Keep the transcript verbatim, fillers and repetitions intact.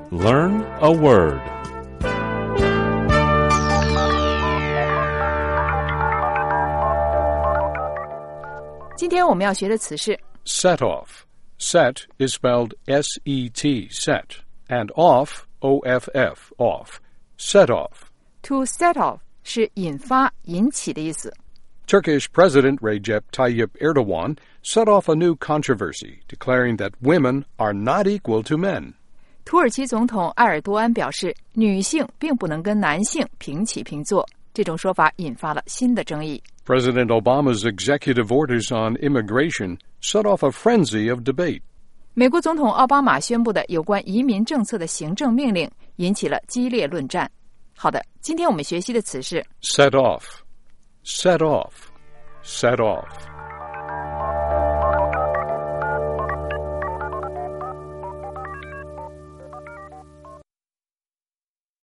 Learn a word. 今天我们要学的词是 set off. Set is spelled S E T, set, and off, O F F, off. Set off. To set off 是引发、引起的意思。 Turkish President Recep Tayyip Erdogan set off a new controversy, declaring that women are not equal to men. 土耳其总统埃尔多安表示，女性并不能跟男性平起平坐，这种说法引发了新的争议。 President Obama's executive orders on immigration set off a frenzy of debate. 美国总统奥巴马宣布的有关移民政策的行政命令引起了激烈论战。好的，今天我们学习的词是 set off, set off, set off.